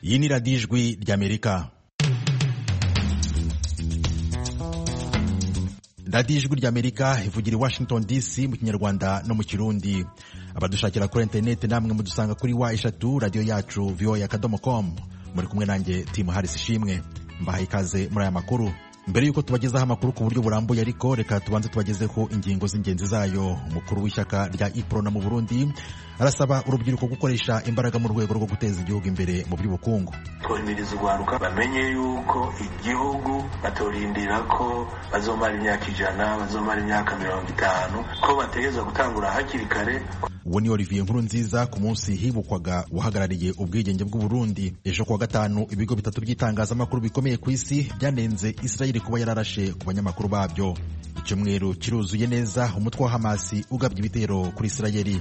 Iyi ni radiyo ijwi ry'Amerika. radiyo ijwi ry'Amerika ivugira i Washington DC mu Kinyarwanda no mu Kirundi. Abadushakira kuri internet namwe mudusanga kuri wa radio yacu voa.com. Muri kumwe nanjye Tim Harris Ishimwe. Mbahaye ikaze muri aya makuru. Mbere yuko tubagezaho amakuru ku buryo burambuye ariko reka tubanze tubagezeho ingingo z'ingenzi zayo. Umukuru w'ishyaka rya IPRONA mu Burundi arasaba urubyiruko gukoresha imbaraga mu rwego rwo guteza igihugu imbere mu by'ubukungu. Twemiriza urwaruka bamenye yuko igihugu batorindira ko bazomara imyaka 100, bazomara imyaka 50, ko bategeza gutangura hakiri kare. Uwo ni Olivier Nkurunziza ku munsi hibukwaga uhagarariye ubwigenge bw'u Burundi. Ejo kuwa gatanu ibigo bitatu by'itangazamakuru bikomeye ku isi byanenze Israel kuba yararashe ku banyamakuru babyo. Icyumweru kiruzuye neza umutwe wa Hamas ugabye ibitero kuri Israel.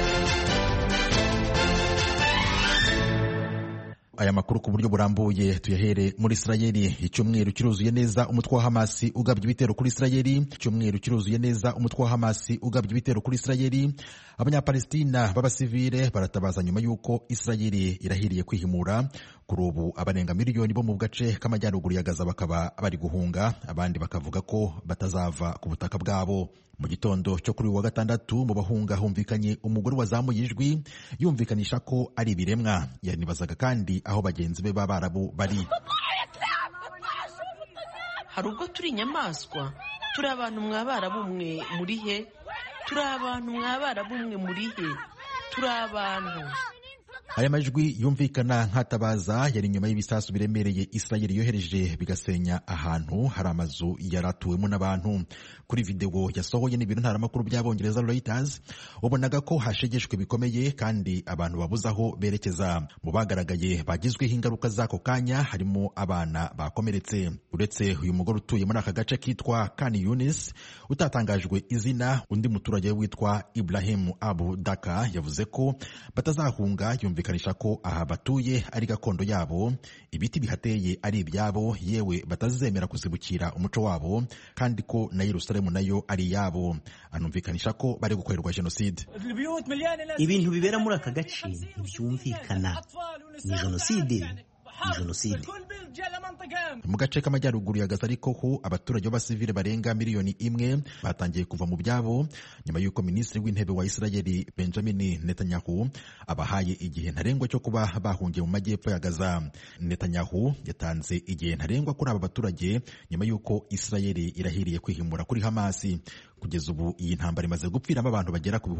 Aya makuru ku buryo burambuye tuyahere muri Israel. Icyumweru kiruzuye neza umutwe wa Hamas ugabye ibitero kuri Israel. Icyumweru kiruzuye neza umutwe wa Hamas ugabye ibitero kuri Israel. Abanyapalestina b'abasivile baratabaza nyuma y'uko Israel irahiriye kwihimura. Kuri ubu abarenga miliyoni bo mu gace k'amajyaruguru ya Gaza bakaba bari guhunga, abandi bakavuga ko batazava ku butaka bwabo. Mu gitondo cyo kuri wa gatandatu mu bahunga humvikanye umugore wazamuye ijwi yumvikanisha ko ari ibiremwa. Yanibazaga kandi aho bagenzi be b'Abarabu bari. Hari ubwo turi inyamaswa? Turi abantu mw'Abarabu mwe muri he? Turi abantu mw'Abarabu mwe muri he? Turi abantu. Aya majwi yumvikana nk'atabaza yari nyuma y'ibisasu biremereye Israel yohereje bigasenya ahantu hari amazu yaratuwemo n'abantu. Kuri video yasohoye n'ibiro ntaramakuru by'Abongereza Reuters ubonaga ko hashegeshwe bikomeye kandi abantu babuze aho berekeza. Mu bagaragaye bagizweho ingaruka z'ako kanya harimo abana bakomeretse. Uretse uyu mugore utuye muri aka gace kitwa Khan Yunis utatangajwe izina, undi muturage witwa Ibrahim Abu Daka yavuze ko batazahunga, yumvikanisha ko aha batuye ari gakondo yabo, ibiti bihateye ari ibyabo, yewe batazemera kuzibukira umuco wabo, kandi ko na Yerusalemu nayo ari yabo. Anumvikanisha ko bari gukorerwa jenoside. Ibintu bibera muri aka gace byumvikana ni jenoside. Mu gace k'amajyaruguru ya Gaza ariko ho abaturage b'abasivile barenga miliyoni 1 batangiye kuva mu byabo nyuma y'uko minisitiri w'intebe wa Israel Benjamin Netanyahu abahaye igihe ntarengwa cyo kuba bahungiye mu majyepfo ya Gaza. Netanyahu yatanze igihe ntarengwa kuri aba baturage nyuma y'uko Israel irahiriye kwihimura kuri Hamas. Kugeza ubu iyi ntambara imaze gupfiramo abantu bagera ku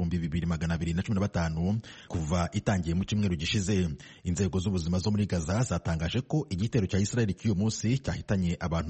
2215 kuva itangiye mu cyumweru gishize. Inzego z'ubuzima zo muri Gaza zatangaje ko igitero cya Israel cy'uyu munsi cyahitanye abantu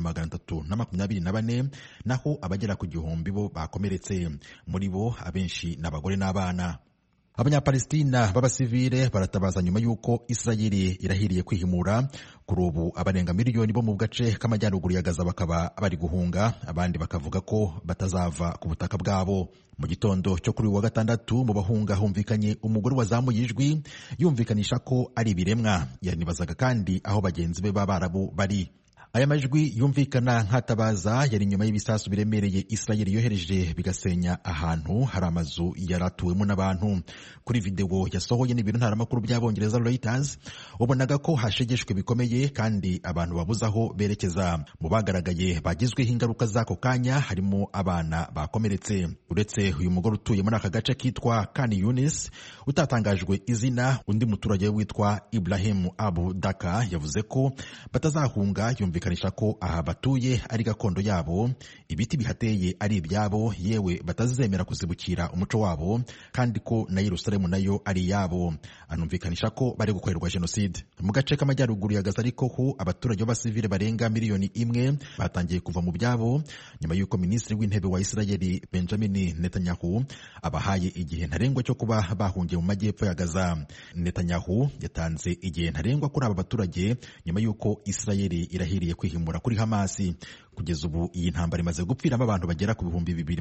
324 naho abagera ku 1000 bo bakomeretse, muri bo abenshi n'abagore n'abana. Abanyapalestina b'abasivile baratabaza nyuma y'uko Israel irahiriye kwihimura. Kuri ubu abarenga miliyoni bo mu gace k'amajyaruguru ya Gaza bakaba bari guhunga, abandi bakavuga ko batazava ku butaka bwabo. Mu gitondo cyo kuri wa gatandatu mu bahunga humvikanye umugore wazamuye ijwi yumvikanisha ko ari ibiremwa. Yanibazaga kandi aho bagenzi be b'Abarabu bari. Aya majwi yumvikana nk'atabaza yari nyuma y'ibisasu biremereye Israel yohereje bigasenya ahantu hari amazu yaratuwemo n'abantu. Kuri video yasohoye n'ibiro ntaramakuru by'Abongereza Reuters ubonaga ko hashegeshwe bikomeye kandi abantu babuze aho berekeza. Mu bagaragaye bagizweho ingaruka z'ako kanya harimo abana bakomeretse. Uretse uyu mugore utuye muri aka gace kitwa Khan Yunis utatangajwe izina, undi muturage witwa Ibrahim Abu Daka yavuze ko batazahunga, yumvikanisha ko aha batuye ari gakondo yabo, ibiti bihateye ari ibyabo, yewe batazemera kuzibukira umuco wabo, kandi ko na Yerusalemu nayo ari yabo. Anumvikanisha ko bari gukorerwa jenoside. Mu gace k'amajyaruguru ya Gaza ariko ho abaturage b'abasivile barenga miliyoni 1 batangiye kuva mu byabo nyuma y'uko minisitiri w'intebe wa Israel Benjamin Netanyahu abahaye igihe ntarengwa cyo kuba bahungiye mu majyepfo ya Gaza. Netanyahu yatanze igihe ntarengwa kuri aba baturage nyuma y'uko Israel irahiriye kwihimura kuri Hamas. Kugeza ubu iyi ntambara imaze gupfiramo abantu bagera ku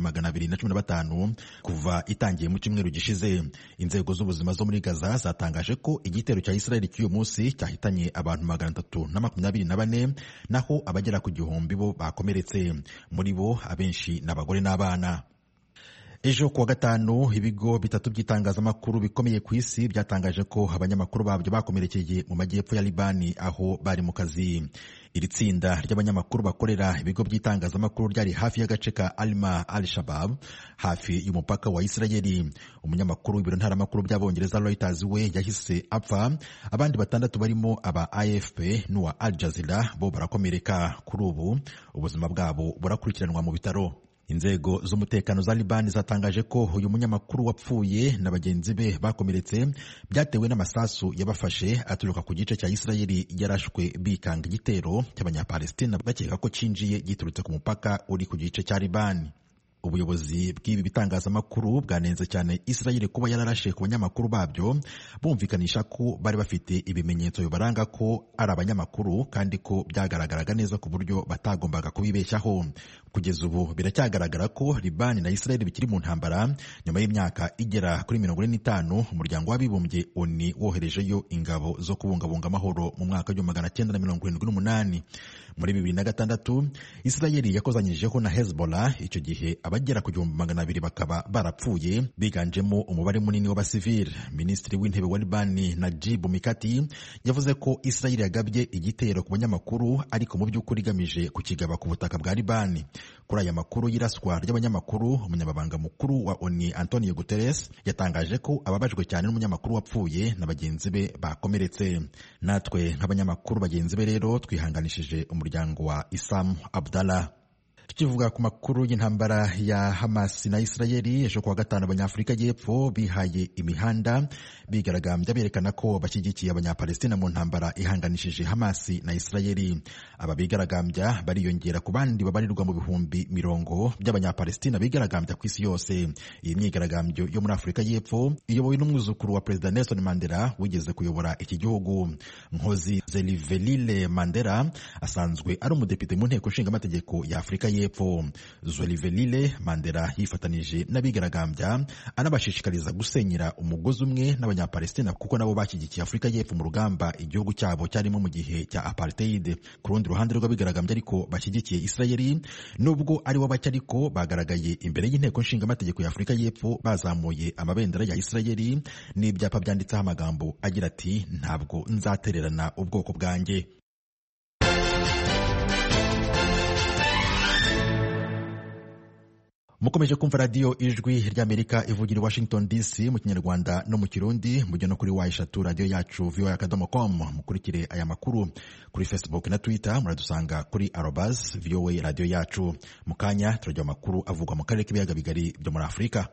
2215 kuva itangiye mu cyumweru gishize. Inzego z'ubuzima zo muri Gaza zatangaje ko igitero cya Israel cy'uyu munsi cyahitanye abantu 324 naho abagera ku 1000 bo bakomeretse, muri bo abenshi n'abagore n'abana. Ejo kuwa gatanu ibigo bitatu by'itangazamakuru bikomeye ku isi byatangaje ko abanyamakuru babyo bakomerekeye mu majyepfo ya Libani aho bari mu kazi. Iri tsinda ry'abanyamakuru bakorera ibigo by'itangazamakuru ryari hafi y'agace ka Alma al-Shabab hafi y'umupaka wa Isirayeli. Umunyamakuru w'ibiro ntaramakuru by'abongereza Reuters we yahise apfa, abandi 6 barimo aba AFP n'uwa Al Jazeera bo barakomereka. Kuri ubu ubuzima bwabo burakurikiranwa mu bitaro. Inzego z'umutekano za Libani zatangaje ko uyu munyamakuru wapfuye na bagenzi be bakomeretse byatewe n'amasasu yabafashe aturuka ku gice cya Isirayeli yarashwe bikanga igitero cy'abanyapalestina bakeka ko cinjiye giturutse ku mupaka uri ku gice cya Libani. Ubuyobozi bw'ibi bitangazamakuru bwanenze cyane Isirayeli kuba yararashe ku banyamakuru babyo, bumvikanisha ko bari bafite ibimenyetso bibaranga ko ari abanyamakuru kandi ko byagaragaraga neza ku buryo batagombaga kubibeshyaho. Kugeza ubu biracyagaragara ko Libani na Isirayeli bikiri mu ntambara nyuma y'imyaka igera kuri 45 umuryango w'abibumbye ONU woherejeyo ingabo zo kubungabunga amahoro mu mwaka wa 1978. Muri 2006 Isirayeli yakozanyijeho na Hezbollah, icyo gihe abagera ku 200,000 bakaba barapfuye biganjemo umubare munini w'abasivili. Minisitiri w'intebe wa Libani Najib Mikati yavuze ko Isirayeli yagabye igitero ku banyamakuru ariko mu by'ukuri igamije kukigaba ku butaka bwa Libani. Kuri aya makuru y'iraswa ry'abanyamakuru, umunyamabanga mukuru wa ONU Antonio Guterres yatangaje ko ababajwe cyane n'umunyamakuru wapfuye na bagenzi be bakomeretse. Natwe nk'abanyamakuru bagenzi be rero twihanganishije umuryango wa Isam Abdallah. Tukivuga ku makuru y'intambara ya Hamas na Isirayeli, ejo kuwa gatanu Abanyafurika y'Epfo bihaye imihanda bigaragambya berekana ko bashyigikiye Abanyapalestina mu ntambara ihanganishije Hamas na Isirayeli. Aba bigaragambya bariyongera ku bandi babarirwa mu bihumbi 100 by'Abanyapalestina bigaragambya ku isi yose. Iyi myigaragambyo yo muri Afurika y'Epfo iyobowe n'umwuzukuru wa Perezida Nelson Mandela wigeze kuyobora iki gihugu. Nkozi Zwelivelile Mandela asanzwe ari umudepite mu nteko nshinga amategeko ya Afurika y'Epfo. Zwelivelile Mandela yifatanije n'abigaragambya anabashishikariza gusenyera umugozi umwe n'Abanyapalestina kuko nabo bashyigikiye Afurika y'Epfo mu rugamba igihugu cyabo cyarimo mu gihe cya apartheid. Ku rundi ruhande rw'abigaragambya ariko bashyigikiye Isirayeli, nubwo ari bo bake ariko bagaragaye imbere y'inteko nshinga amategeko ya Afurika y'Epfo bazamuye amabendera ya Isirayeli n'ibyapa byanditseho amagambo agira ati ntabwo nzatererana ubwoko bwanjye. Mukomeje kumva radio Ijwi ry'Amerika ivugira i Washington DC mu Kinyarwanda no mu Kirundi, mujye no kuri eshatu radio yacu voa.com. Mukurikire aya makuru kuri Facebook na Twitter, muradusanga kuri @voa radio yacu. Mukanya turajya makuru avugwa mu karere k'ibiyaga bigari byo muri Afurika.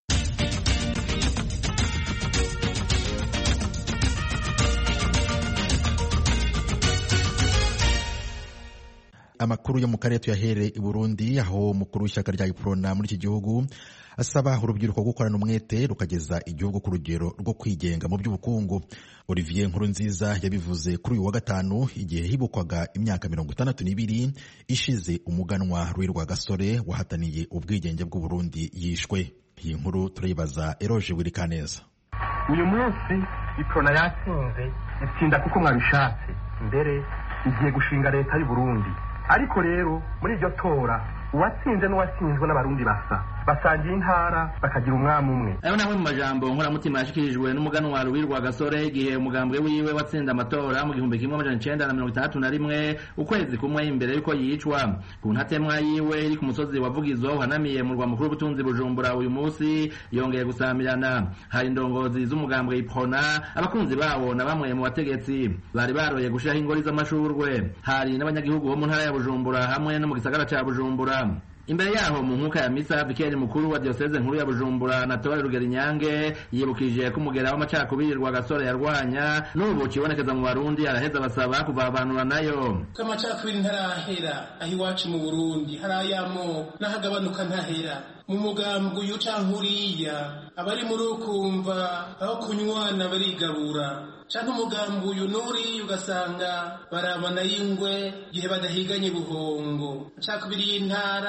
Amakuru yo mu karere tuyahere i Burundi, aho mukuru w'ishyaka rya Iprona muri iki gihugu asaba urubyiruko gukorana umwete rukageza igihugu ku rugero rwo kwigenga mu by'ubukungu. Olivier Nkurunziza yabivuze kuri uyu wa gatanu igihe hibukwaga imyaka 62 ishize umuganwa Rwirwa Gasore wahataniye ubwigenge bw'u Burundi yishwe. Iyi nkuru turayibaza Eroge Wirikaneza. Uyu munsi Iprona yatsinze, itsinda kuko mwabishatse, mbere igiye gushinga leta y'u Burundi. Ariko rero muri iryo tora uwatsinze n'uwatsinzwe n'abarundi basangiye intara bakagira umwami umwe. Ayo namwe mu majambo nkoramutima yashikirijwe n'umuganwa Rwirwa Gasore igihe umugambwe wiwe watsinda amatora mu 1961 ukwezi kumwe imbere yuko yicwa. Ku ntatemwa yiwe iri ku musozi wa Vugizo hanamiye mu rwa mukuru w'ubutunzi Bujumbura, uyu munsi yongeye gusamirana. Hari indongozi z'umugambwe Iprona, abakunzi bawo na bamwe mu bategetsi bari baroye gushiraho ingori z'amashurwe. Hari n'abanyagihugu bo mu ntara ya Bujumbura hamwe no mu gisagara ca Bujumbura. Imbere yaho mu nkuka ya misa, vikeri mukuru wa diocese nkuru ya Bujumbura Anatole Rugerinyange yibukije ko umugera w'amacakubiri Rwa Gasore yarwanya n'ubu kibonekeza mu Barundi, araheza basaba kuvavanura nayo. Amacakubiri ntarahera aho iwacu mu Burundi, harayamo n'ahagabanuka ntahera. Mu mugambwe uyu canke uriya abari muri ukumva aho kunywana barigabura, canke umugambi uyu n'uriya ugasanga barabana y'ingwe igihe badahiganye buhongo. Amacakubiri y'intara,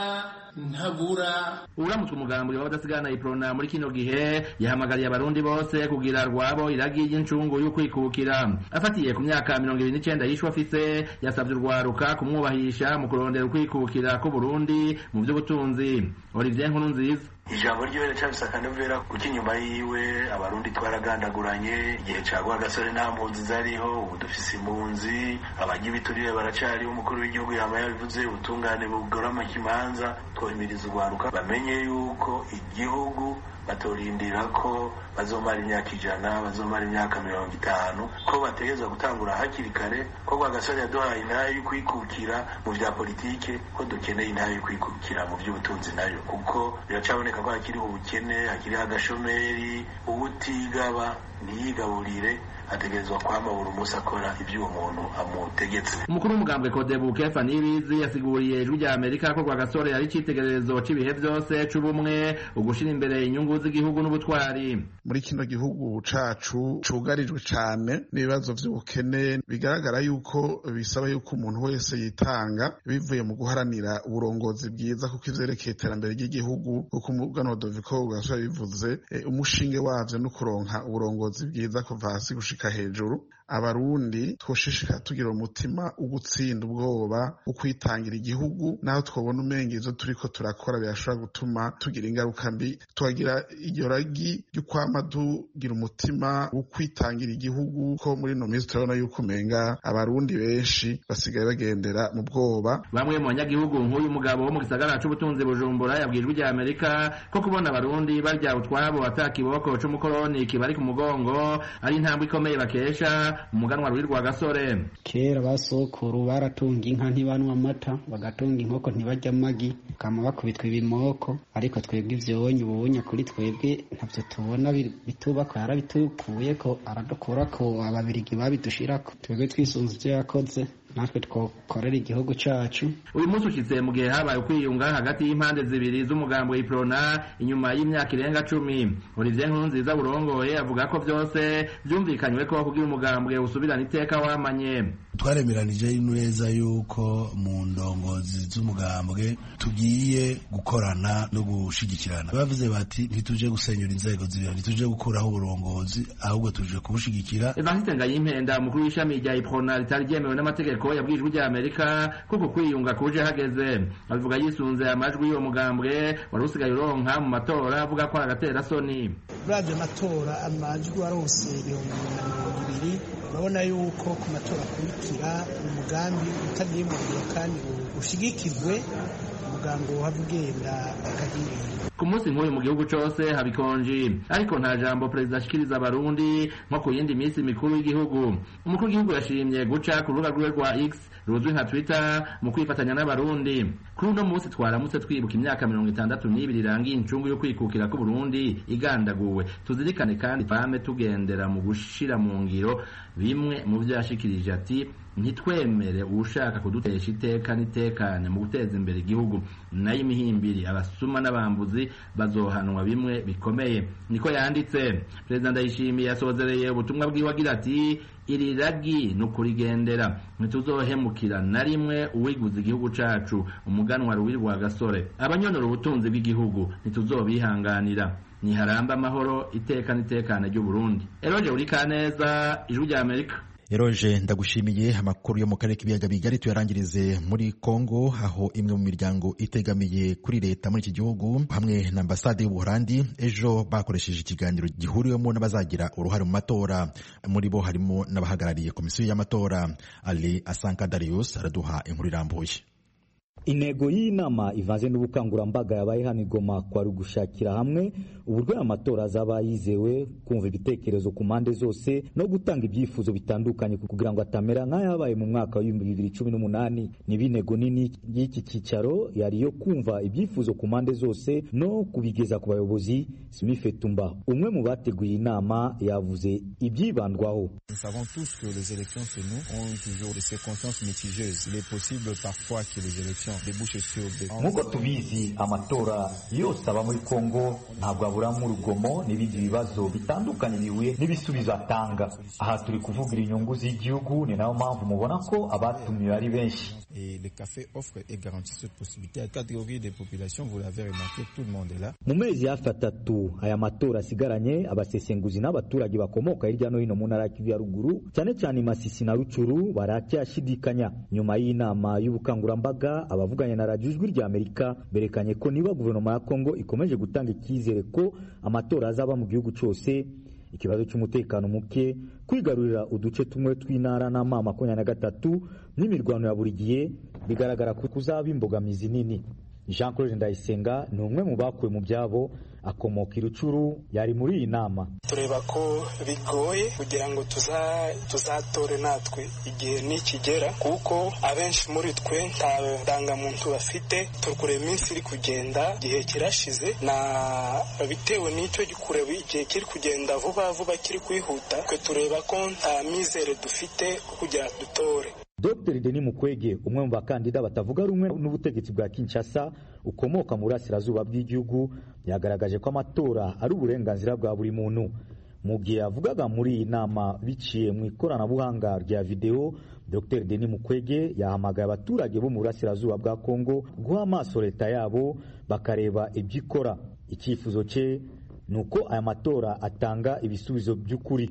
ntabura. Uramutse umugambi w'abadasigana iprona muri kino gihe yahamagariye abarundi bose kugira rwabo iragi ry'incungu y'ukwikukira. Afatiye ku myaka 29 yishwe afise, yasavye urwaruka kumwubahisha mu kurondera ukwikukira ko Burundi mu by'ubutunzi. Olivier Nkurunziza ijambo ryiwe ricabisa akanovera kuko inyuma yiwe abarundi twaragandaguranye igihe cagwa gasore nta mpunzi zariho, ubu dufise impunzi, abanyibiturire baracariho, umukuru w'igihugu yama yabivuze, ubutungane bugorama kimanza. Twohimiriza urwaruka bamenye yuko igihugu batorindira ko bazomara imyaka 100, bazomara imyaka 50, ko bategerezwa gutangura hakiri kare, ko Rwagasore yaduhaye intahe y'ukwikukira mu vya politike, ko dukeneye intahe y'ukwikukira mu vy'ubutunzi nayo, kuko biracaboneka ko hakiriho ubukene, hakiriho agashomeri, ubutigaba ntiyigaburire ategerezwa kwama buri munsi akora ibyo uwo muntu amutegetse. Umukuru w'umugambwe Kodebu Kefa Niyibizi yasiguriye Ijwi rya Amerika ko Rwagasore yari icitegererezo c'ibihe vyose c'ubumwe, ugushira imbere inyungu z'igihugu n'ubutwari. Muri kino gihugu cacu cugarijwe cane n'ibibazo vy'ubukene, bigaragara yuko bisaba yuko umuntu wese yitanga bivuye mu guharanira uburongozi bwiza, kuko ivyerekeye iterambere ry'igihugu, kuko umuganwa Doviko Rwagasore bivuze umushinge wavyo no kuronka uburongozi bwiza kuva hasi gushika hejuru. Abarundi twoshishika tugira umutima ugutsinda ubwoba, ukwitangira igihugu, naho twobona umenga ivyo turiko turakora birashobora gutuma tugira ingaruka mbi. Twagira iryo ragi ry'ukwama tugira umutima ukwitangira igihugu, ko muri no minsi turabona yuko umenga abarundi benshi basigaye bagendera mu bwoba. Bamwe mu banyagihugu nk'uyu mugabo wo mu gisagara c'ubutunzi Bujumbura yabwiye Ijwi rya Amerika ko kubona abarundi barya utwabo atakiboko c'umukoroni kibari ku mugongo ari intambwe ikomeye bakesha umuganwa Rwagasore. Kera basokuru baratunga inka ntibanwa amata, bagatunga inkoko ntibarya amagi, kama bakubitwa ibimoko, ariko twebwe ivyonye ubunya kuri twebwe ntavyo tubona bitubako, yarabitukuye ko aradukura ko ababirigi babidushirako, twebwe twisunze ivyo yakoze natwe twokorera igihugu cacu. Uyu munsi ushitse mu gihe habaye ukwiyunga hagati y'impande zibiri z'umugambo w'iprona inyuma y'imyaka irenga 10. Olivier Nkurunziza burongoye avuga ko vyose vyumvikanywe ko kugira umugambwe usubirana iteka wamanye. Twaremeranije neza yuko mu ndongozi z'umugambwe tugiye gukorana no gushigikirana. Bavuze bati ntituje gusenyura inzego zibiri, ntituje gukuraho uburongozi, ahubwo tuje kubushigikira. Evariste Ngayimpenda, umukuru w'ishami rya iprona ritari ryemewe n'amategeko, yabwiye Ijwi rya Amerika kuko kwiyunga kuje hageze. Avuga yisunze amajwi y'uwo mugambwe wari usigaye uronka mu matora, avuga ko agatera soni. Uraje matora amajwi warose 2020, urabona yuko ku matora akurikira umugambi utagiye mu gihe kandi ushigikirwe, umugambi wavugenda akagira. Ku munsi nk'uyu mu gihugu cose habikonji, ariko nta jambo perezida ashikiriza abarundi nko ku yindi minsi mikuru y'igihugu. Umukuru w'igihugu yashimye guca ku rubuga rwiwe rwa X ruzwi nka Twitter mu kwifatanya n'abarundi. Kuri uno munsi twaramutse twibuka imyaka 62 irangiye incungu yo kwikukira ku Burundi igandaguwe. Tuzirikane kandi twame tugendera mu gushira mu ngiro bimwe mu byo yashikirije ati ntitwemere ushaka kudutesha iteka n'itekane mu guteza imbere igihugu, nayo imihimbiri abasuma n'abambuzi bazohanwa bimwe bikomeye. Niko yanditse. Perezida Ndayishimiye yasozereye ubutumwa bwiwe agira ati iri ragi no kurigendera, ntituzohemukira na rimwe uwiguza igihugu cacu, umuganwa Rwagasore. Abanyonora ubutunzi bw'igihugu ntituzobihanganira. Niharamba amahoro iteka n'itekane ry'u Burundi. Eroje Urikaneza, Ijwi rya Amerika. Eroje ndagushimiye. Amakuru yo mu karere k'ibiyaga bigari tuyarangirize muri Kongo, aho imwe mu miryango itegamiye kuri leta muri iki gihugu hamwe na ambasade y'Ubuholandi ejo bakoresheje ikiganiro gihuriwemo n'abazagira uruhare mu matora. Muri bo harimo n'abahagarariye komisiyo y'amatora. Ali Asanka Darius araduha inkuru irambuye. Intego y'inama ivanze n'ubukangurambaga yabaye hano Goma kwari gushakira hamwe uburyo amatora azaba yizewe, kumva ibitekerezo ku mpande zose no gutanga ibyifuzo bitandukanye kugira ngo atamera nk'ayabaye mu mwaka wa 2018. N'ibintego nini y'iki cyicaro yari yo kumva ibyifuzo ku mpande zose no kubigeza ku bayobozi. Smifetumba, umwe mu bateguye inama, yavuze ibyibandwaho. Nous savons tous que les élections chez nous ont toujours des circonstances mitigeuses. Il est possible parfois que les élections nk'uko tubizi amatora yose aba muri Kongo ntabwo aburamo urugomo n'ibindi bibazo bitandukanye bihuye n'ibisubizo atanga. Aha turi kuvugira inyungu z'igihugu, ni nayo mpamvu mubona ko abatumiwe ari benshi. Mu mezi hafi 3 aya matora asigaranye, abasesenguzi n'abaturage bakomoka hirya no hino mu ntara ya Ruguru cyane cyane Masisi na Rucuru baracyashidikanya. Nyuma y'inama y'ubukangurambaga, abavuganye na Radio Ijwi rya Amerika berekanye ko niba guverinoma ya Kongo ikomeje gutanga icyizere ko amatora azaba mu gihugu cyose, ikibazo cy'umutekano muke, kwigarurira uduce tumwe tw'intara n'ama 23 n'imirwano ya buri gihe bigaragara ko kuzaba imbogamizi nini. Jean Claude Ndayisenga ni umwe mu bakuwe mu byabo, akomoka i Rucuru, yari muri iyi nama. Tureba ko bigoye kugira ngo tuzatore natwe igihe nikigera, kuko abenshi muri twe nta ndangamuntu bafite. Turukure iminsi iri kugenda, igihe kirashize, na bitewe n'icyo kureba igihe kiri kugenda vuba kiri kwihuta, twe tureba ko nta mizere dufite kugira dutore. Dr. Denis Mukwege, umwe mu bakandida batavuga rumwe n'ubutegetsi bwa Kinshasa, ukomoka mu burasirazuba bw'igihugu, yagaragaje ko amatora ari uburenganzira bwa buri muntu. Mu gihe yavugaga muri iyi nama biciye mu ikoranabuhanga rya video, Dr. Denis Mukwege yahamagaye abaturage bo mu burasirazuba bwa Kongo guha amaso leta yabo bakareba ibyo ikora. Icyifuzo cye nuko aya matora atanga ibisubizo by'ukuri.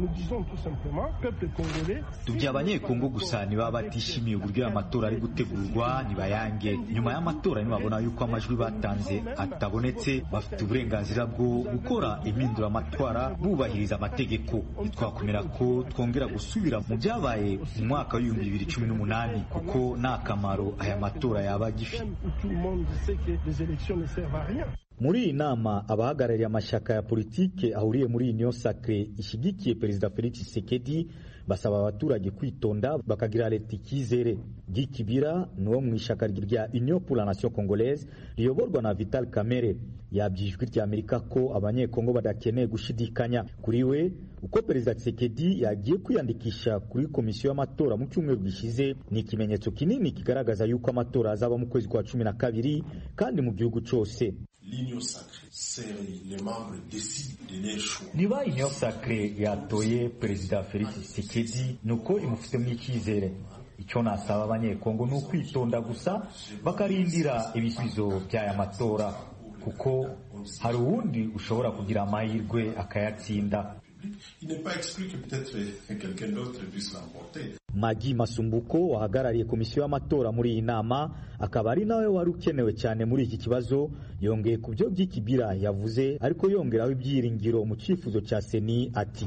Tubya abanyekongo gusa niba batishimiye uburyo aya matora ari gutegurwa nibayange. Nyuma y'amatora nibabona yuko amajwi batanze atabonetse, bafite uburenganzira bwo gukora impindura amatwara bubahiriza amategeko. Twakomera ko twongera gusubira mu byabaye mu mwaka wa 2018 kuko nta kamaro aya matora yaba agifite. Muri iyi nama abahagarariye amashaka ya politike ahuriye muri Union Sacrée ishigikiye Perezida Felix Tshisekedi basaba abaturage kwitonda bakagira leta icyizere. Gikibira nuwo mu ishaka rya Union pour la Nation Congolaise riyoborwa na Vital Kamerhe yabyijwe rya Amerika ko abanyekongo badakeneye gushidikanya. Kuri we uko Perezida Tshisekedi yagiye kwiyandikisha kuri komisiyo y'amatora mu cyumweru gishize ni ikimenyetso kinini kigaragaza yuko amatora azaba mu kwezi kwa 12 kandi mu gihugu cyose. Niba Union Sacrée yatoye Perezida Felix Tshisekedi nuko imufitemo icyizere. Icyo nasaba abanyekongo ni ukwitonda gusa bakarindira ibisubizo by'aya matora, kuko hari uwundi ushobora kugira amahirwe akayatsinda. Magi Masumbuko wahagarariye komisiyo y'amatora muri iyi nama akaba ari nawe wari ukenewe cyane muri iki kibazo, yongeye ku byo Byikibira yavuze, ariko yongeraho ibyiringiro mu cyifuzo cya Seni ati: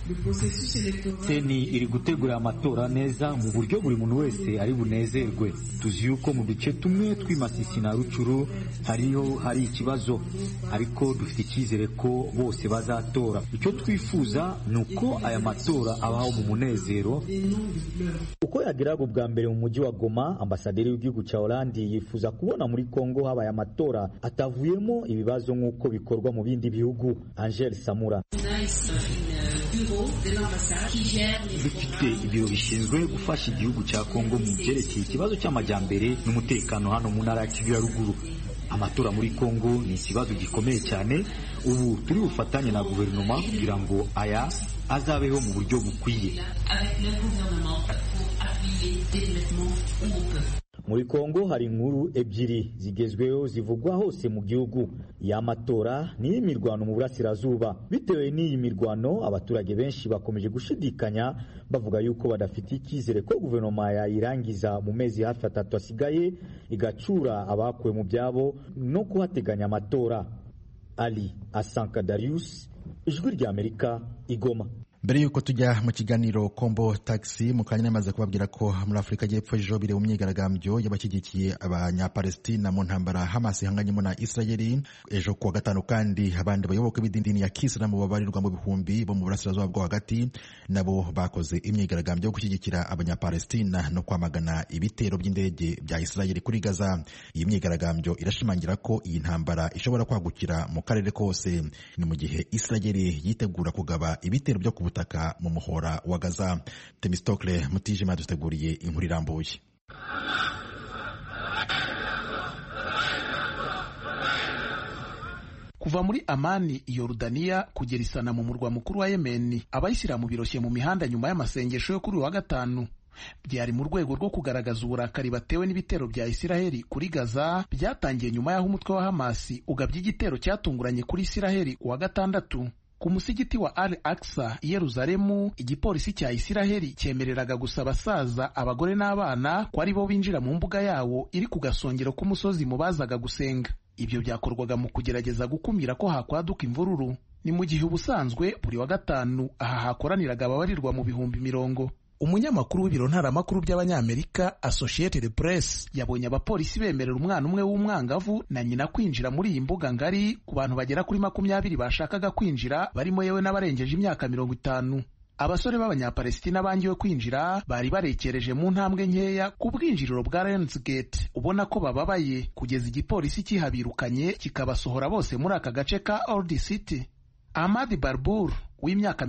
Seni iri gutegura amatora neza mu buryo buri muntu wese ari bunezerwe. Tuzi yuko mu duce tumwe tw'Imasisi na Rucuru hari ikibazo, ariko dufite icyizere ko bose bazatora. Icyo twifuza ni uko aya matora abaho mu munezero. Uko yagiraga ubwa mbere mu mujyi wa Goma, ambasaderi w'igihugu cya Hollande yifuza kubona muri Kongo habaye amatora atavuyemo ibibazo nk'uko bikorwa mu bindi bihugu. Angel Samura: dufite ibiro bishinzwe gufasha igihugu cya Kongo mu byerekeye ikibazo cy'amajyambere n'umutekano hano mu ntara ya Kivu ya Ruguru. Amatora muri Kongo ni ikibazo gikomeye cyane. Ubu turi bufatanye na guverinoma kugira ngo aya azabeho mu buryo bukwiye. Muri Kongo hari inkuru ebyiri zigezweho zivugwa hose mu gihugu. Y'amatora ni imirwano mu burasirazuba. Bitewe n'iyi mirwano, abaturage benshi bakomeje gushidikanya bavuga yuko badafite icyizere ko guverinoma yayirangiza mu mezi hafi 3 asigaye igacura abakuwe mu byabo no kuhateganya amatora. Ali Asanka Darius, Ijwi rya Amerika, Igoma. Mbere yuko tujya mu kiganiro Kombo Taxi, mu kanya namaze kubabwira ko muri Afrika y'Epfo ejo bire mu myigaragambyo y'abashyigikiye abanyapalestina mu ntambara Hamas ihanganyemo na Israeli. Ejo kuwa gatanu kandi abandi bayoboke b'idini ya Kisilamu babarirwa mu bihumbi bo mu burasirazuba bwo hagati nabo bakoze imyigaragambyo yo gushyigikira abanyapalestina no kwamagana ibitero by'indege bya Israeli kuri Gaza. Iyi myigaragambyo irashimangira ko iyi ntambara ishobora kwagukira mu karere kose, ni mu gihe Israeli yitegura kugaba ibitero byo ubutaka mu muhora wa Gaza. Temistokle Mutijima duteguriye inkuru irambuye. kuva muri Amani Yorodaniya kugera i Sana mu murwa mukuru wa Yemeni, abayisilamu biroshye mu mihanda nyuma y'amasengesho yo kuri uyu wa gatanu. Byari mu rwego rwo kugaragaza uburakari batewe n'ibitero bya Isiraheli kuri Gaza byatangiye nyuma y'aho umutwe wa Hamasi ugabye igitero cyatunguranye kuri Isiraheli ku wa gatandatu. Ku musigiti wa Al-Aqsa i Yeruzalemu, igipolisi cya Isiraheli cyemereraga gusa abasaza, abagore n'abana ko ari bo binjira mu mbuga yawo iri ku gasongero k'umusozi mu bazaga gusenga. Ibyo byakorwaga mu kugerageza gukumira ko hakwaduka imvururu. Ni mu gihe ubusanzwe buri wa gatanu aha hakoraniraga ababarirwa mu bihumbi 100. Umunyamakuru w'ibiro ntaramakuru by'Abanyamerika Associated Press yabonye abapolisi bemerera umwana umwe w'umwangavu na nyina kwinjira muri iyi mbuga ngari ku bantu bagera kuri 20 bashakaga kwinjira, barimo yewe n'abarengeje imyaka 50. Abasore b'Abanyapalestina bangiwe kwinjira bari barekereje mu ntambwe nkeya ku bwinjiriro bwa Lions Gate, ubona ko bababaye kugeza igipolisi kihabirukanye kikabasohora bose muri aka gace ka Old City. Ahmad Barbur w'imyaka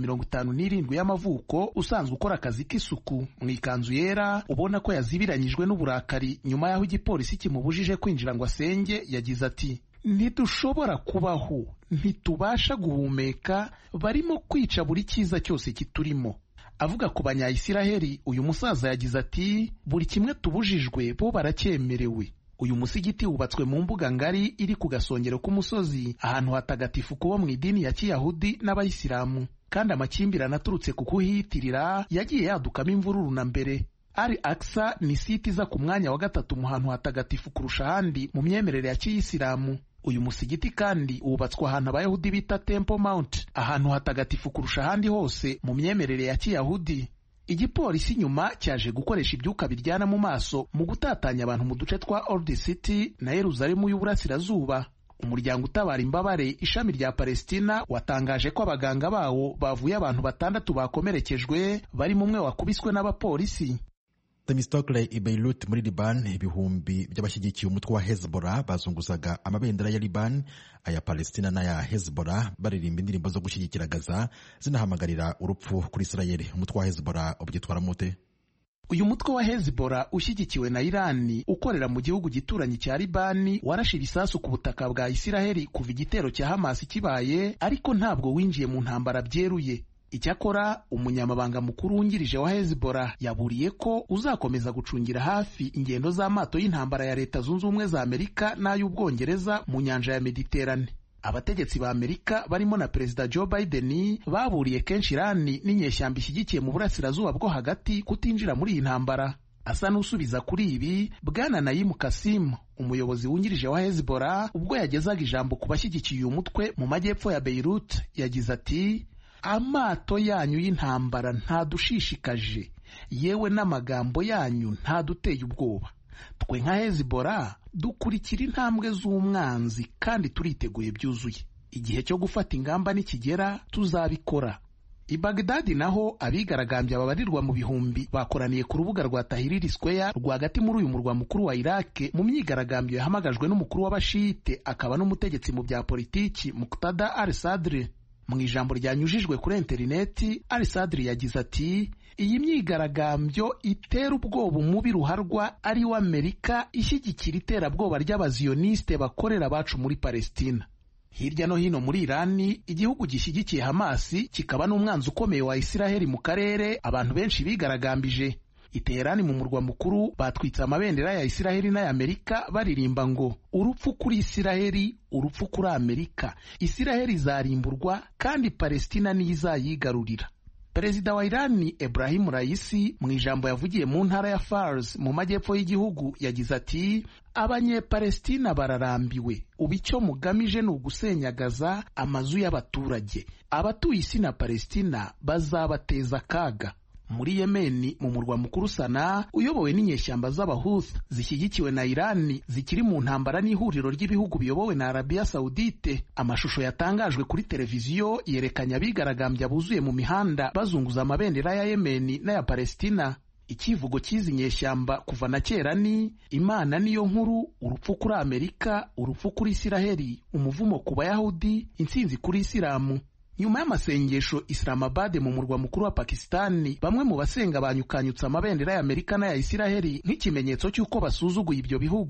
57 y'amavuko, usanzwe ukora akazi k'isuku mu ikanzu yera, ubona ko yazibiranyijwe n'uburakari nyuma y'aho igipolisi kimubujije kwinjira ngo asenge, yagize ati: "Ntidushobora kubaho, ntitubasha guhumeka, barimo kwica buri cyiza cyose kiturimo." Avuga ku Banyayisiraheli, uyu musaza yagize ati: "Buri kimwe tubujijwe bo baracyemerewe." Uyu musigiti wubatswe mu mbuga ngari iri ku gasongero k'umusozi, ahantu hatagatifu kubo mu idini ya Kiyahudi n'Abayisilamu, kandi amakimbirane aturutse ku kuhiyitirira yagiye yadukamo imvururu na mbere. Al-Aqsa ni site iza ku mwanya wa gatatu mu hantu hatagatifu kurusha ahandi mu myemerere ya Kiyisilamu. Uyu musigiti kandi wubatswe ahantu Abayahudi bita Temple Mount, ahantu hatagatifu kurusha ahandi hose mu myemerere ya Kiyahudi. Igipolisi nyuma cyaje gukoresha ibyuka biryana mu maso mu gutatanya abantu mu duce twa Old City na Yeruzalemu y'Uburasirazuba. Umuryango utabara imbabare ishami rya Palestina watangaje ko abaganga bawo bavuye abantu 6 bakomerekejwe, barimo umwe wakubiswe n'abapolisi. Temistokle i Beirut muri Liban, ibihumbi by'abashyigikiye umutwe wa Hezbollah bazunguzaga amabendera ya Liban, aya Palestina n'aya Hezbollah, baririmba indirimbo zo gushyigikira Gaza zinahamagarira urupfu kuri Israel. Umutwe wa Hezbollah ubyitwara mute? Uyu mutwe wa Hezbollah ushyigikiwe na Irani ukorera mu gihugu gituranyi cya Libani warashe ibisasu ku butaka bwa Isiraheli kuva igitero cya Hamas kibaye, ariko ntabwo winjiye mu ntambara byeruye. Icyakora umunyamabanga mukuru wungirije wa Hezbollah yaburiye ko uzakomeza gucungira hafi ingendo z'amato y'intambara ya Leta Zunze Ubumwe za Amerika n'ay'Ubwongereza mu nyanja ya Mediterane. Abategetsi ba Amerika barimo na Perezida Joe Biden baburiye kenshi Irani n'inyeshyamba ishyigikiye mu burasirazuba bwo hagati kutinjira muri iyi ntambara. Asa n'usubiza kuri ibi, Bwana Naim Kasim, umuyobozi wungirije wa Hezbollah, ubwo yagezaga ijambo ku bashyigikiye uyu mutwe mu majyepfo ya Beirut, yagize ati: "Amato yanyu y'intambara ntadushishikaje, yewe n'amagambo yanyu ntaduteye ubwoba. Twe nka Hezbollah dukurikira intambwe z'umwanzi kandi turiteguye byuzuye. Igihe cyo gufata ingamba nikigera tuzabikora." I Baghdad naho abigaragambya babarirwa mu bihumbi bakoraniye ku rubuga rwa Tahrir Square rwagati muri uyu murwa mukuru wa Iraq mu myigaragambyo yahamagajwe n'umukuru w'abashite akaba n'umutegetsi mu bya politiki Muqtada al-Sadr. Mu ijambo ryanyujijwe kuri interineti, al-Sadr yagize ati: "Iyi myigaragambyo itera ubwoba umubi ruharwa ari wa Amerika ishyigikira iterabwoba ry'abazioniste bakorera bacu muri Palestina." Hirya no hino muri Irani, igihugu gishyigikiye Hamasi kikaba n'umwanzi ukomeye wa Isiraheli mu karere, abantu benshi bigaragambije. I Teherani mu murwa mukuru batwitse amabendera ya Isiraheli n'aya Amerika baririmba ngo: "Urupfu kuri Isiraheli, urupfu kuri Amerika. Isiraheli izarimburwa kandi Palestina niyo izayigarurira." Perezida wa Irani Ebrahim Raisi mu ijambo yavugiye mu ntara ya Fars mu majyepfo y'igihugu yagize ati: "Abanyepalestina bararambiwe. Ubu icyo mugamije ni ugusenyagaza amazu y'abaturage. Abatuye isi na Palestina bazabateza akaga." Muri Yemeni mu murwa mukuru Sanaa, uyobowe n'inyeshyamba z'Abahuthi zishyigikiwe na Irani zikiri mu ntambara n'ihuriro ry'ibihugu biyobowe na Arabia Saudite, amashusho yatangajwe kuri televiziyo yerekanye abigaragambya buzuye mu mihanda bazunguza amabendera ya Yemeni n'aya Palestina. Ikivugo cy'izi nyeshyamba kuva na kera ni: "Imana niyo nkuru, urupfu kuri Amerika, urupfu kuri Isiraheli, umuvumo ku Bayahudi, intsinzi kuri Isilamu." Nyuma y'amasengesho Islamabad mu murwa mukuru wa Pakistani, bamwe mu basenga banyukanyutse amabendera ya Amerika n'aya Isiraheli nk'ikimenyetso cy'uko basuzuguye ibyo bihugu.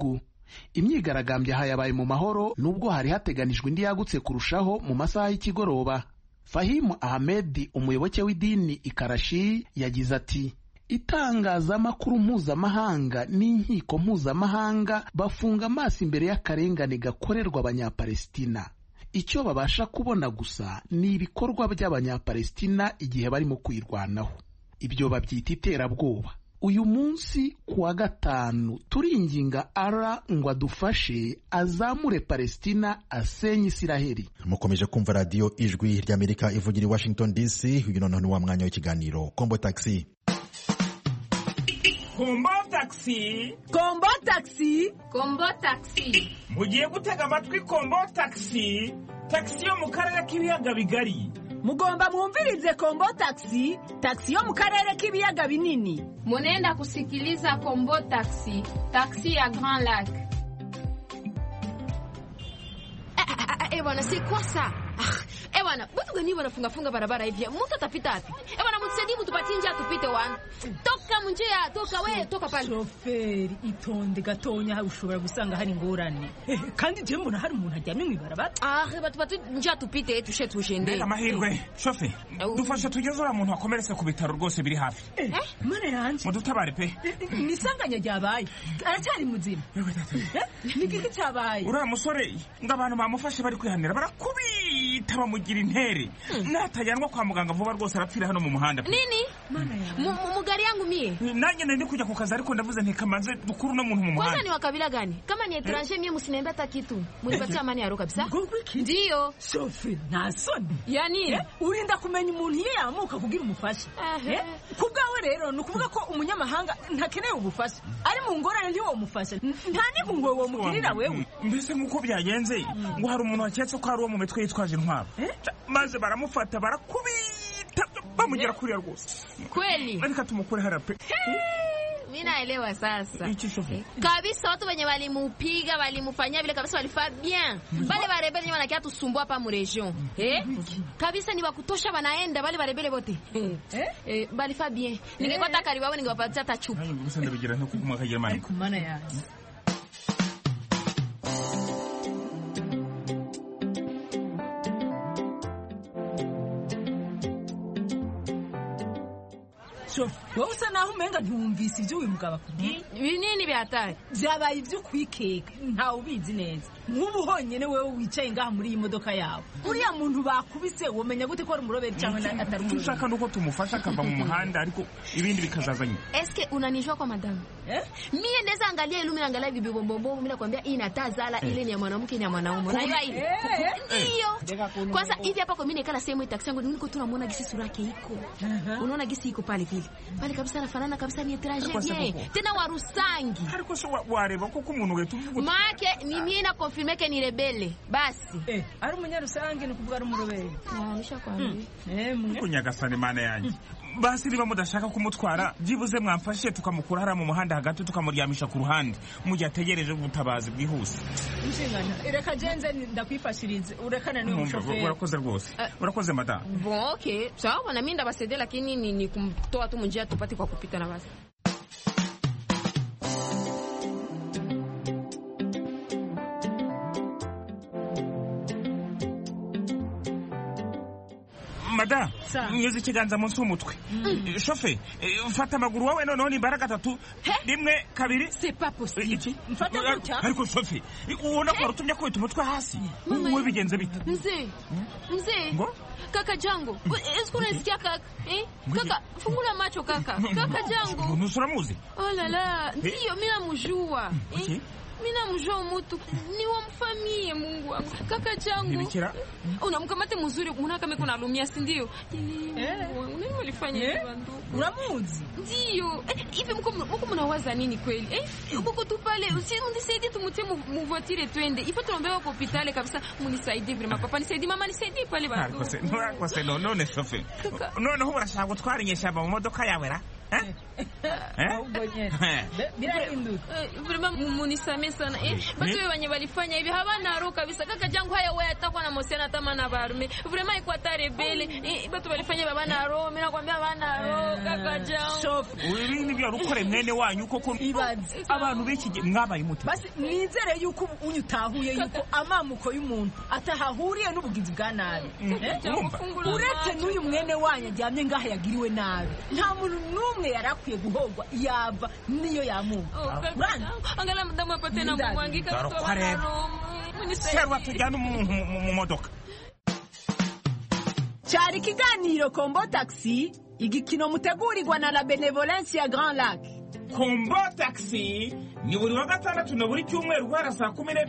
Imyigaragambyo aha yabaye mu mahoro nubwo hari hateganijwe indi yagutse kurushaho mu masaha y'ikigoroba. Fahim Ahmed, umuyoboke w'idini Ikarashi, yagize ati: itangazamakuru mpuzamahanga n'inkiko mpuzamahanga bafunga amaso imbere y'akarengane gakorerwa Abanyapalestina. Icyo babasha kubona gusa ni ibikorwa by'Abanyapalestina igihe barimo kwirwanaho. Ibyo babyita iterabwoba. Uyu munsi kuwa gatanu turinginga Allah ngo adufashe azamure Palestina asenye Isiraheli. Mukomeje kumva radio Ijwi ry'Amerika ivugira i Washington DC. Uyu noneho ni wa mwanya w'ikiganiro Kombo Taxi. Kombo Taxi. Kombo Taxi. Kombo Taxi. Mugiye gutega amatwi Kombo Taxi. Taxi yo mu karere k'ibiyaga bigari. Mugomba mwumvirize Kombo Taxi, taxi yo mu karere k'ibiyaga binini. Munenda kusikiliza Kombo Taxi, taxi ya Grand Lac. Bwana, si kwa saa. Bwana, watu gani wanafunga barabara hivi? Mtu atapita wapi? Bwana, mtusaidie mtupatie njia tupite wana. Toka munjia, toka we, toka pale. Shoferi, itonde gatonya ushobora gusanga hari ngorane. Kandi je mbona hari umuntu ajyamye mu barabara. Batupate njia tupite tushende. Reka mahirwe, shofe. Dufasha tugeze ura muntu akomeretse ku bitaro rwose biri hafi. Mane yanje. Mudutabare pe. Nisanganya ryabaye. Aracyari muzima. Nigiki cyabaye? Ura musore ngabantu bamufashe bari kwihanira barakubita bamugira intere. Natayanwa kwa muganga vuba rwose arapfira hano mu muhanda. Nini? Mugari yangu mie. Nanjye ndi kujya ku kazi ariko ndavuze nti kamaze dukuru no muntu mu muhanda. Kwanza ni wakabila gani? Kama ni etranger mie musiniambia hata kitu. Munipatia amani ya roho kabisa. Ndio. Sofi, na soni. Yani urinda kumenya umuntu iyo yamuka kugira umufasha. Kubwawe rero nukuvuga ko umunyamahanga ntakeneye ubufasha. Ari mu ngorane ntiwo umufasha. Nta nibungwe wo mugirira wewe. Mbese nkuko byagenze ngo hari umuntu waketse ko ari uwo mu mitwe yitwaje intwaro. Maze baramufata barakubita bamugera kuri rwose. Kweli? Ariko tumukure harape. Mimi naelewa sasa. Kabisa watu wenye walimupiga, walimufanyia vile kabisa walifaa bien. Wale barebele wanakia tusumbua hapa mu region. Kabisa ni wakutosha wanaenda wale barebele wote. Walifaa bien. Ningekuwa takari wao ningewapatia hata chupa. Gusa ndabigira nko kumakagira mani. Kumana ya. Wowe naho umenga ntumvise ibyo uyu mugabo akubwiye. Binini byataye. Byabaye ibyo kwikeka ntawe ubizi neza. Nk'ubu honyine wewe wicaye ngaha muri iyi modoka yawe. Uriya muntu bakubise womenya gute ko ari umuroberi cyangwa atari umuroberi? Tushaka nuko tumufasha akava mu muhanda ariko ibindi bikazazanya. Eske unanijua kwa madam? Mimi ndeza angalia ilumi angalia bibi bombombo mimi nakwambia hii inatazala ile ni ya mwanamke ni ya mwanaume. Unajua ile? Ndio. Kwanza hivi hapa kwa mimi nikala sehemu taxi yangu niko tunamuona gisi sura yake iko. Unaona gisi iko pale vile. Pale kabisa anafanana kabisa ni etranger bien. Tena warusangi. Ariko so wareba kuko umuntu wetu uvuga. Make ni mimi na confirme ke ni rebele. Basi. Ari umunyarusangi ni kuvuga ari umuroberi. Nisha kwambi. Kunyagasane mana yanjye. Basi niba mudashaka kumutwara byibuze mwamfashe tukamukura hara mu muhanda hagati tukamuryamisha ku ruhande mu gihe ategereje ubutabazi bwihuse. Inshingano reka jenze ndakwifashirize urekana ni umushoferi. Urakoze rwose. Urakoze madam. Bon, okay. Sawa na mimi ndabasaidia lakini ni kumtoa tu munjia tupate kwa kupita na basi. Mada, nyuzi kiganza munsi w'umutwe. Shofe, mfata amaguru wawe noneho ni imbaraga 3. Rimwe, kabiri. C'est pas possible. Mfata gutya. Ariko shofe, ubona ko rutumye ko umutwe hasi. Wowe bigenze bite? Mzee. Kaka Jango, esko unasikia kaka? Kaka, fungula macho kaka. Kaka Jango. Nusuramuzi? Oh la la, ndio mimi namjua. Mina mjua mtu ni wa mfamie Mungu wangu. Kaka Jango. Unamkamata mzuri unaona kama kuna alumia si ndio? Nini walifanya hivyo ndugu? Unamuzi? Ndio. Hivi mko mnawaza nini kweli? Uko tu pale, unisaidie tumutie mu voiture twende. Ipo tuombewa kwa hospitali kabisa. Munisaidie vraiment papa nisaidie mama nisaidie pale bado. Kose none shofe. None ho barashaka gutwara inyeshamba mu modoka yawe ra? Vraiment munisame sana. Batu wenye walifanya hivi hawana roho kabisa. Kaka jangu haya wewe atakuwa na mosiana tama na barume. Vraiment iko hata rebele. Batu walifanya baba na roho. Mimi nakwambia bana roho kaka jangu. Shofu. Wewe bya rukore mwene wanyu koko abantu biki mwabaye muti. Basi nizere yuko unyutahuye yuko amamuko y'umuntu atahahuriye n'ubugizi bwa nabi. Uretse n'uyu mwene wanyu ajyamye ngaha yagiriwe nabi. Nta muntu numwe yarakwiye guhogwa yava niyo yamuka. Angala mdamu apate na kumwangika kutoka na roho. Serwa tujyana mu modoka. Cyari kiganiro Kombo Taxi, igikino mutegurirwa na la Benevolence ya Grand Lac. Kombo Taxi ni buri wa gatandatu na buri cyumweru guhera saa 10